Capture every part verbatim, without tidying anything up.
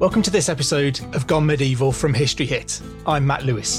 Welcome to this episode of Gone Medieval from History Hit. I'm Matt Lewis.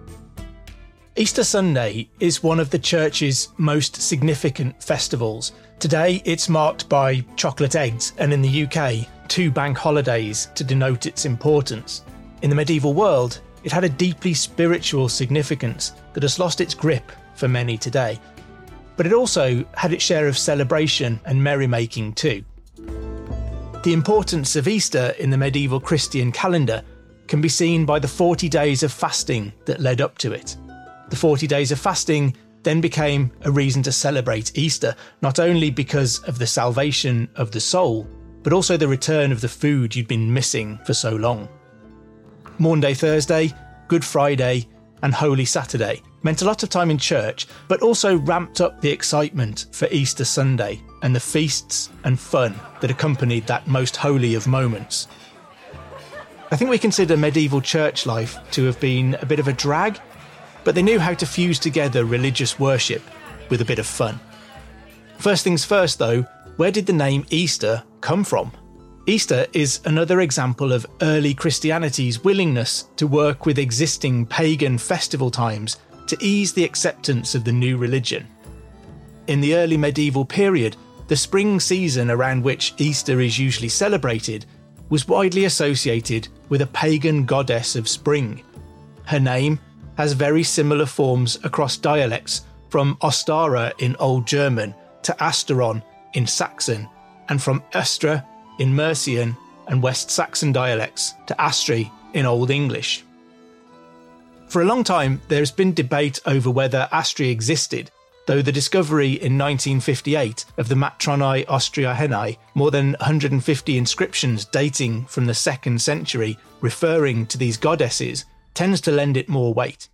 Easter Sunday is one of the church's most significant festivals. Today it's marked by chocolate eggs and in the U K, two bank holidays to denote its importance. In the medieval world, it had a deeply spiritual significance that has lost its grip for many today. But it also had its share of celebration and merrymaking too. The importance of Easter in the medieval Christian calendar can be seen by the forty days of fasting that led up to it. The forty days of fasting then became a reason to celebrate Easter, not only because of the salvation of the soul, but also the return of the food you'd been missing for so long. Maundy Thursday, Good Friday, and Holy Saturday meant a lot of time in church, but also ramped up the excitement for Easter Sunday and the feasts and fun that accompanied that most holy of moments. I think we consider medieval church life to have been a bit of a drag, but they knew how to fuse together religious worship with a bit of fun. First things first though, where did the name Easter come from? Easter is another example of early Christianity's willingness to work with existing pagan festival times to ease the acceptance of the new religion. In the early medieval period, the spring season around which Easter is usually celebrated was widely associated with a pagan goddess of spring. Her name has very similar forms across dialects, from Ostara in Old German to Asteron in Saxon, and from Östra in Mercian and West Saxon dialects to Astri in Old English. For a long time, there has been debate over whether Astri existed, though the discovery in nineteen fifty-eight of the Matronae Austriacenae, more than one hundred fifty inscriptions dating from the second century referring to these goddesses, tends to lend it more weight.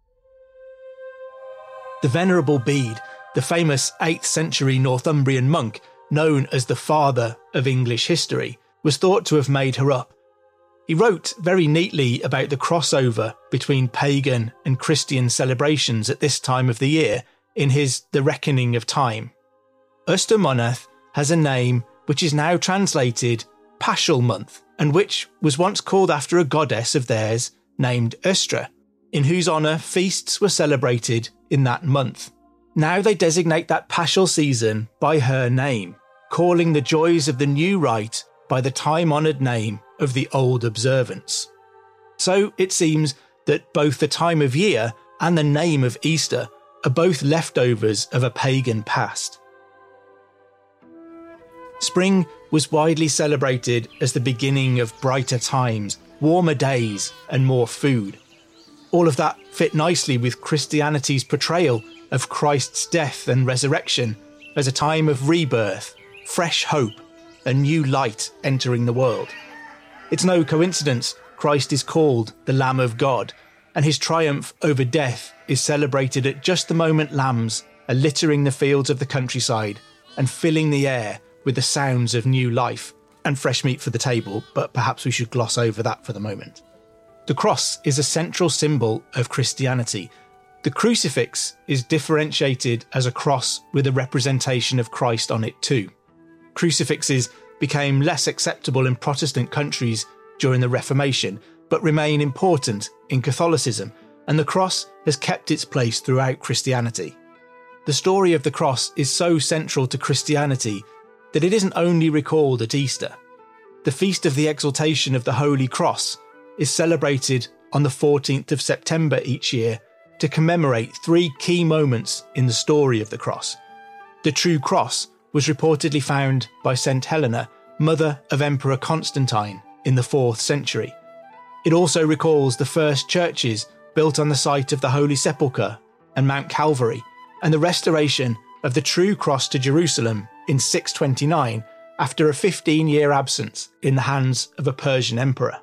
The Venerable Bede, the famous eighth century Northumbrian monk known as the father of English history, was thought to have made her up. He wrote very neatly about the crossover between pagan and Christian celebrations at this time of the year in his The Reckoning of Time. Östermonath has a name which is now translated Paschal Month, and which was once called after a goddess of theirs named Östra, in whose honour feasts were celebrated in that month. Now they designate that Paschal season by her name, calling the joys of the new rite by the time-honoured name of the old observance. So it seems that both the time of year and the name of Easter are both leftovers of a pagan past. Spring was widely celebrated as the beginning of brighter times, warmer days, and more food. All of that fit nicely with Christianity's portrayal of Christ's death and resurrection as a time of rebirth, fresh hope, and new light entering the world. It's no coincidence Christ is called the Lamb of God, and his triumph over death is celebrated at just the moment lambs are littering the fields of the countryside and filling the air with the sounds of new life and fresh meat for the table, but perhaps we should gloss over that for the moment. The cross is a central symbol of Christianity. The crucifix is differentiated as a cross with a representation of Christ on it too. Crucifixes became less acceptable in Protestant countries during the Reformation, but remain important in Catholicism, and the cross has kept its place throughout Christianity. The story of the cross is so central to Christianity that it isn't only recalled at Easter. The Feast of the Exaltation of the Holy Cross is celebrated on the fourteenth of September each year to commemorate three key moments in the story of the cross. The true cross was reportedly found by Saint Helena, mother of Emperor Constantine, in the fourth century. It also recalls the first churches built on the site of the Holy Sepulchre and Mount Calvary, and the restoration of the true cross to Jerusalem in six twenty-nine after a fifteen-year absence in the hands of a Persian emperor.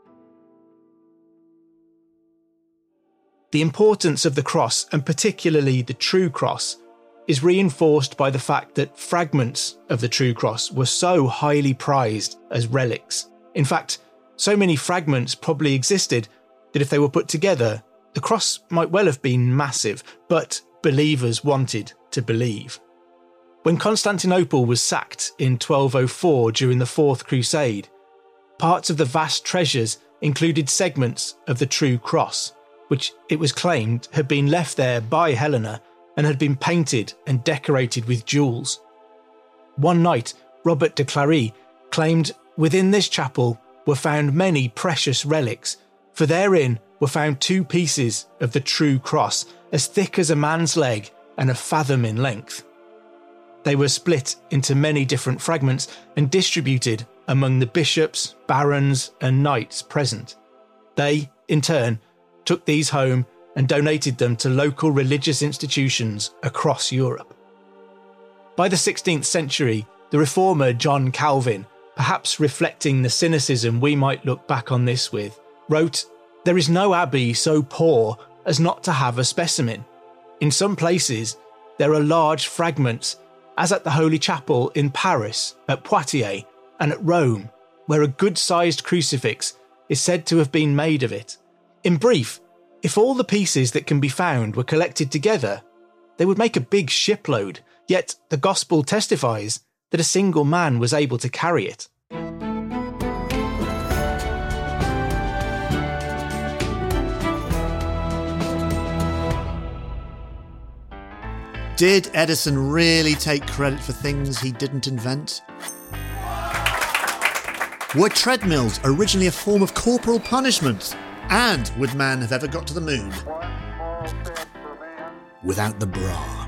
The importance of the cross, and particularly the true cross, is reinforced by the fact that fragments of the true cross were so highly prized as relics. In fact, so many fragments probably existed that if they were put together, the cross might well have been massive, but believers wanted to believe. When Constantinople was sacked in twelve oh four during the Fourth Crusade, parts of the vast treasures included segments of the true cross, which it was claimed had been left there by Helena and had been painted and decorated with jewels. One night, Robert de Clary claimed within this chapel were found many precious relics, for therein were found two pieces of the true cross, as thick as a man's leg and a fathom in length. They were split into many different fragments and distributed among the bishops, barons, and knights present. They, in turn, took these home and donated them to local religious institutions across Europe. By the sixteenth century, the reformer John Calvin, perhaps reflecting the cynicism we might look back on this with, wrote, "There is no abbey so poor as not to have a specimen. In some places, there are large fragments, as at the Holy Chapel in Paris, at Poitiers, and at Rome, where a good-sized crucifix is said to have been made of it. In brief, if all the pieces that can be found were collected together, they would make a big shipload, yet the Gospel testifies that a single man was able to carry it." Did Edison really take credit for things he didn't invent? Were treadmills originally a form of corporal punishment? And would man have ever got to the moon without the bra?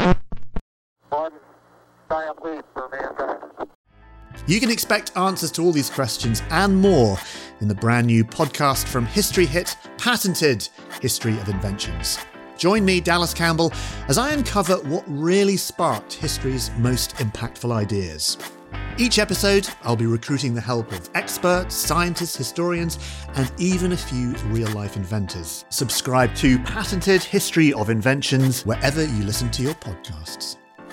You can expect answers to all these questions and more in the brand new podcast from History Hit, Patented History of Inventions. Join me, Dallas Campbell, as I uncover what really sparked history's most impactful ideas. Each episode, I'll be recruiting the help of experts, scientists, historians, and even a few real-life inventors. Subscribe to Patented History of Inventions wherever you listen to your podcasts.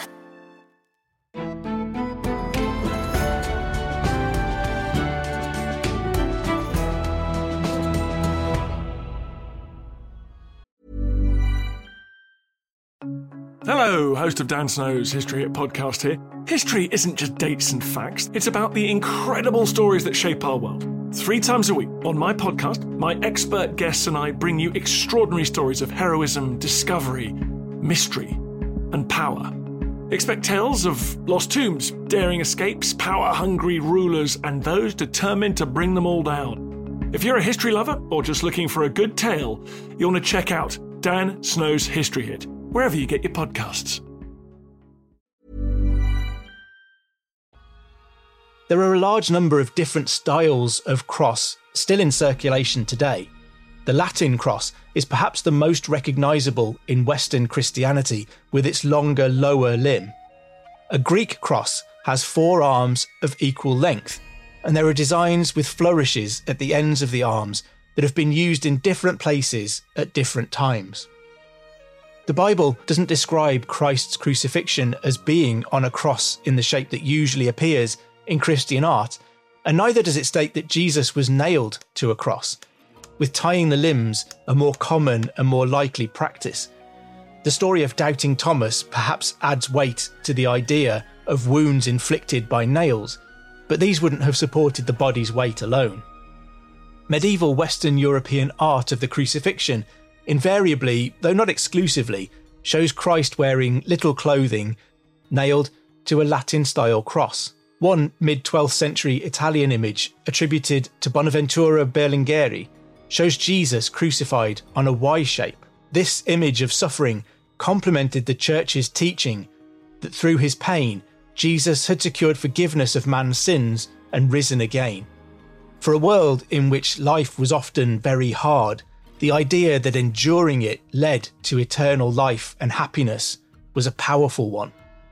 Hello, host of Dan Snow's History Hit podcast here. History isn't just dates and facts, it's about the incredible stories that shape our world. Three times a week on my podcast, my expert guests and I bring you extraordinary stories of heroism, discovery, mystery, and power. Expect tales of lost tombs, daring escapes, power-hungry rulers, and those determined to bring them all down. If you're a history lover or just looking for a good tale, you'll want to check out Dan Snow's History Hit, wherever you get your podcasts. There are a large number of different styles of cross still in circulation today. The Latin cross is perhaps the most recognisable in Western Christianity, with its longer lower limb. A Greek cross has four arms of equal length, and there are designs with flourishes at the ends of the arms that have been used in different places at different times. The Bible doesn't describe Christ's crucifixion as being on a cross in the shape that usually appears in Christian art, and neither does it state that Jesus was nailed to a cross, with tying the limbs a more common and more likely practice. The story of doubting Thomas perhaps adds weight to the idea of wounds inflicted by nails, but these wouldn't have supported the body's weight alone. Medieval Western European art of the crucifixion invariably, though not exclusively, shows Christ wearing little clothing, nailed to a Latin-style cross. One mid-twelfth century Italian image, attributed to Bonaventura Berlinghieri, shows Jesus crucified on a Y shape. This image of suffering complemented the Church's teaching that through his pain, Jesus had secured forgiveness of man's sins and risen again. For a world in which life was often very hard, the idea that enduring it led to eternal life and happiness was a powerful one.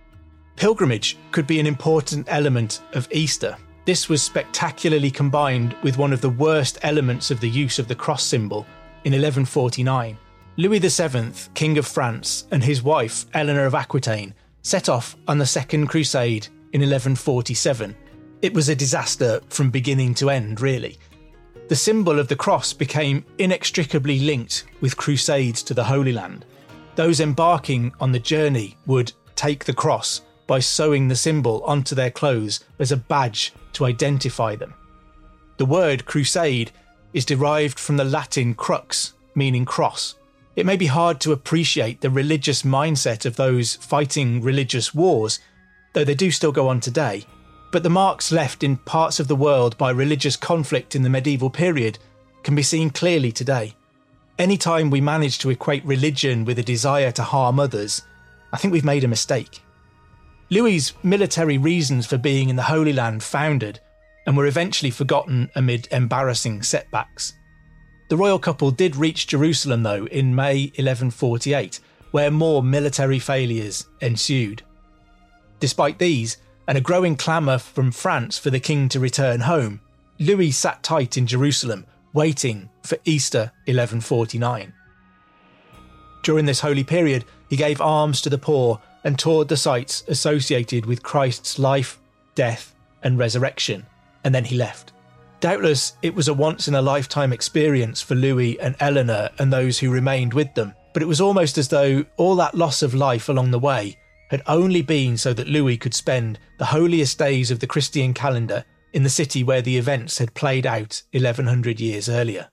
Pilgrimage could be an important element of Easter. This was spectacularly combined with one of the worst elements of the use of the cross symbol in eleven forty-nine. Louis the Seventh, King of France, and his wife, Eleanor of Aquitaine, set off on the Second Crusade in eleven forty-seven. It was a disaster from beginning to end, really. The symbol of the cross became inextricably linked with crusades to the Holy Land. Those embarking on the journey would take the cross by sewing the symbol onto their clothes as a badge to identify them. The word crusade is derived from the Latin crux, meaning cross. It may be hard to appreciate the religious mindset of those fighting religious wars, though they do still go on today. But the marks left in parts of the world by religious conflict in the medieval period can be seen clearly today. Anytime we manage to equate religion with a desire to harm others, I think we've made a mistake. Louis's military reasons for being in the Holy Land foundered and were eventually forgotten amid embarrassing setbacks. The royal couple did reach Jerusalem though in May eleven forty-eight, where more military failures ensued. Despite these, and a growing clamour from France for the king to return home, Louis sat tight in Jerusalem, waiting for Easter eleven forty-nine. During this holy period, he gave alms to the poor and toured the sites associated with Christ's life, death, and resurrection, and then he left. Doubtless, it was a once-in-a-lifetime experience for Louis and Eleanor and those who remained with them, but it was almost as though all that loss of life along the way had only been so that Louis could spend the holiest days of the Christian calendar in the city where the events had played out eleven hundred years earlier.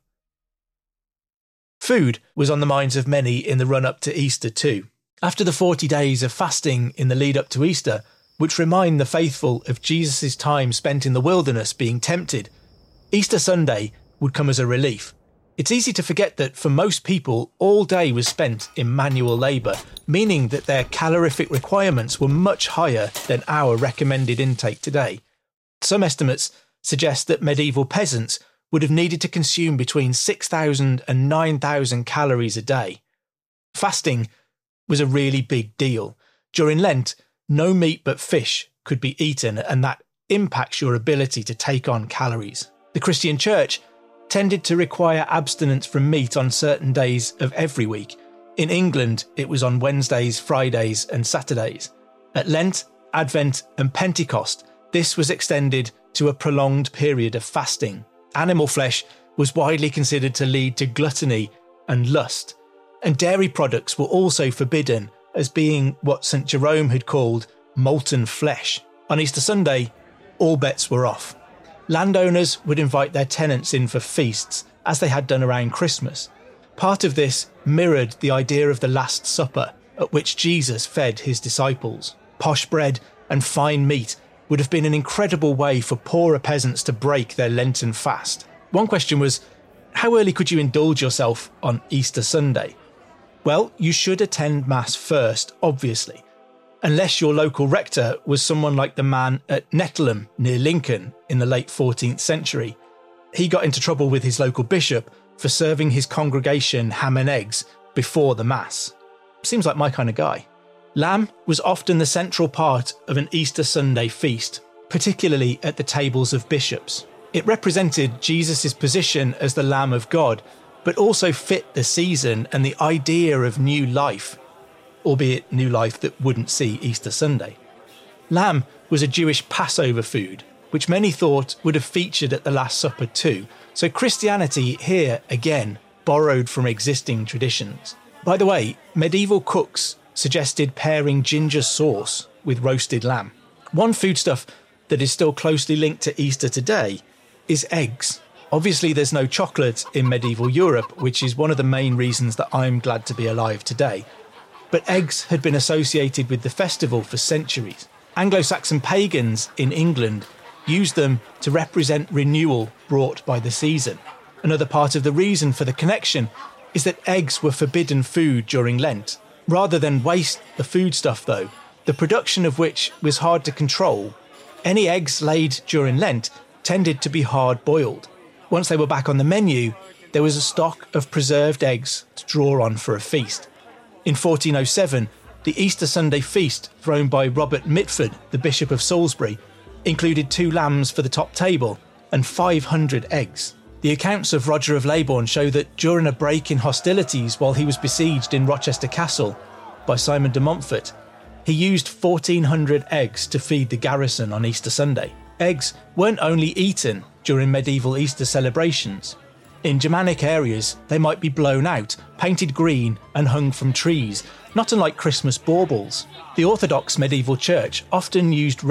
Food was on the minds of many in the run-up to Easter too. After the forty days of fasting in the lead-up to Easter, which remind the faithful of Jesus' time spent in the wilderness being tempted, Easter Sunday would come as a relief. It's easy to forget that for most people, all day was spent in manual labour, meaning that their calorific requirements were much higher than our recommended intake today. Some estimates suggest that medieval peasants would have needed to consume between six thousand and nine thousand calories a day. Fasting was a really big deal. During Lent, no meat but fish could be eaten, and that impacts your ability to take on calories. The Christian Church tended to require abstinence from meat on certain days of every week. In England, it was on Wednesdays, Fridays, and Saturdays. At Lent, Advent, and Pentecost, this was extended to a prolonged period of fasting. Animal flesh was widely considered to lead to gluttony and lust, and dairy products were also forbidden as being what Saint Jerome had called molten flesh. On Easter Sunday, all bets were off. Landowners would invite their tenants in for feasts, as they had done around Christmas. Part of this mirrored the idea of the Last Supper, at which Jesus fed his disciples. Posh bread and fine meat would have been an incredible way for poorer peasants to break their Lenten fast. One question was, how early could you indulge yourself on Easter Sunday? Well, you should attend Mass first, obviously, unless your local rector was someone like the man at Netleham near Lincoln in the late fourteenth century. He got into trouble with his local bishop for serving his congregation ham and eggs before the Mass. Seems like my kind of guy. Lamb was often the central part of an Easter Sunday feast, particularly at the tables of bishops. It represented Jesus' position as the Lamb of God, but also fit the season and the idea of new life, albeit new life that wouldn't see Easter Sunday. Lamb was a Jewish Passover food, which many thought would have featured at the Last Supper too, so Christianity here, again, borrowed from existing traditions. By the way, medieval cooks suggested pairing ginger sauce with roasted lamb. One foodstuff that is still closely linked to Easter today is eggs. Obviously, there's no chocolate in medieval Europe, which is one of the main reasons that I'm glad to be alive today. But eggs had been associated with the festival for centuries. Anglo-Saxon pagans in England used them to represent renewal brought by the season. Another part of the reason for the connection is that eggs were forbidden food during Lent. Rather than waste the foodstuff though, the production of which was hard to control, any eggs laid during Lent tended to be hard-boiled. Once they were back on the menu, there was a stock of preserved eggs to draw on for a feast. In fourteen oh seven, the Easter Sunday feast thrown by Robert Mitford, the Bishop of Salisbury, included two lambs for the top table and five hundred eggs. The accounts of Roger of Leybourne show that during a break in hostilities while he was besieged in Rochester Castle by Simon de Montfort, he used fourteen hundred eggs to feed the garrison on Easter Sunday. Eggs weren't only eaten during medieval Easter celebrations. In Germanic areas, they might be blown out, painted green and hung from trees, not unlike Christmas baubles. The Orthodox medieval church often used red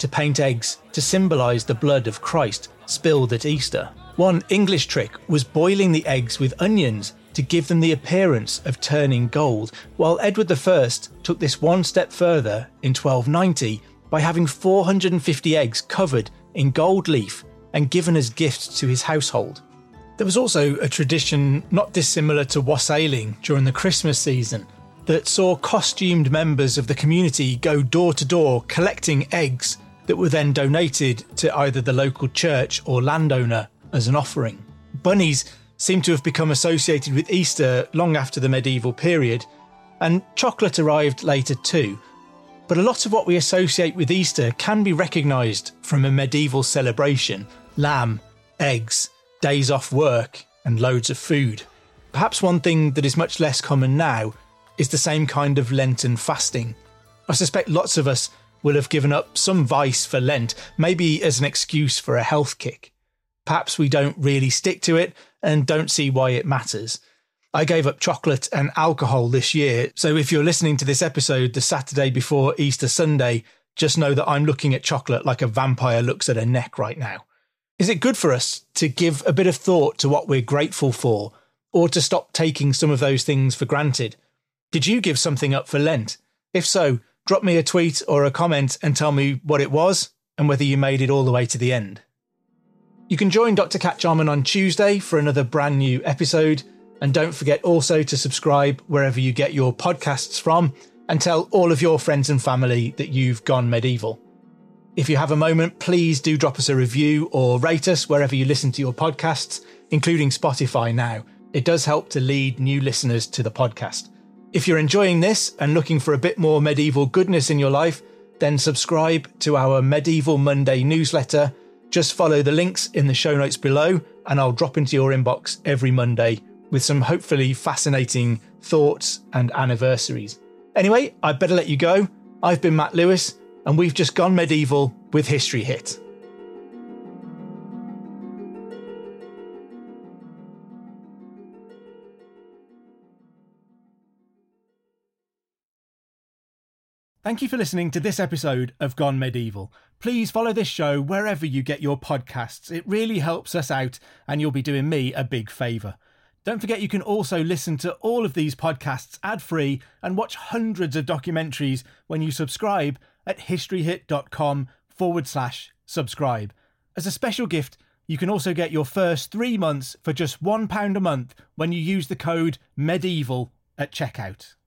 to paint eggs to symbolise the blood of Christ spilled at Easter. One English trick was boiling the eggs with onions to give them the appearance of turning gold, while Edward the First took this one step further in twelve ninety by having four hundred fifty eggs covered in gold leaf and given as gifts to his household. There was also a tradition not dissimilar to wassailing during the Christmas season that saw costumed members of the community go door to door collecting eggs that were then donated to either the local church or landowner as an offering. Bunnies seem to have become associated with Easter long after the medieval period, and chocolate arrived later too. But a lot of what we associate with Easter can be recognised from a medieval celebration: lamb, eggs, days off work, and loads of food. Perhaps one thing that is much less common now is the same kind of Lenten fasting. I suspect lots of us will have given up some vice for Lent, maybe as an excuse for a health kick. Perhaps we don't really stick to it and don't see why it matters. I gave up chocolate and alcohol this year, so if you're listening to this episode the Saturday before Easter Sunday, just know that I'm looking at chocolate like a vampire looks at a neck right now. Is it good for us to give a bit of thought to what we're grateful for, or to stop taking some of those things for granted? Did you give something up for Lent? If so, drop me a tweet or a comment and tell me what it was and whether you made it all the way to the end. You can join Doctor Cat Jarman on Tuesday for another brand new episode, and don't forget also to subscribe wherever you get your podcasts from, and tell all of your friends and family that you've gone medieval. If you have a moment, please do drop us a review or rate us wherever you listen to your podcasts, including Spotify now. It does help to lead new listeners to the podcast. If you're enjoying this and looking for a bit more medieval goodness in your life, then subscribe to our Medieval Monday newsletter. Just follow the links in the show notes below and I'll drop into your inbox every Monday with some hopefully fascinating thoughts and anniversaries. Anyway, I'd better let you go. I've been Matt Lewis and we've just gone medieval with History Hit. Thank you for listening to this episode of Gone Medieval. Please follow this show wherever you get your podcasts. It really helps us out and you'll be doing me a big favour. Don't forget you can also listen to all of these podcasts ad-free and watch hundreds of documentaries when you subscribe at historyhit.com forward slash subscribe. As a special gift, you can also get your first three months for just one pound a month when you use the code MEDIEVAL at checkout.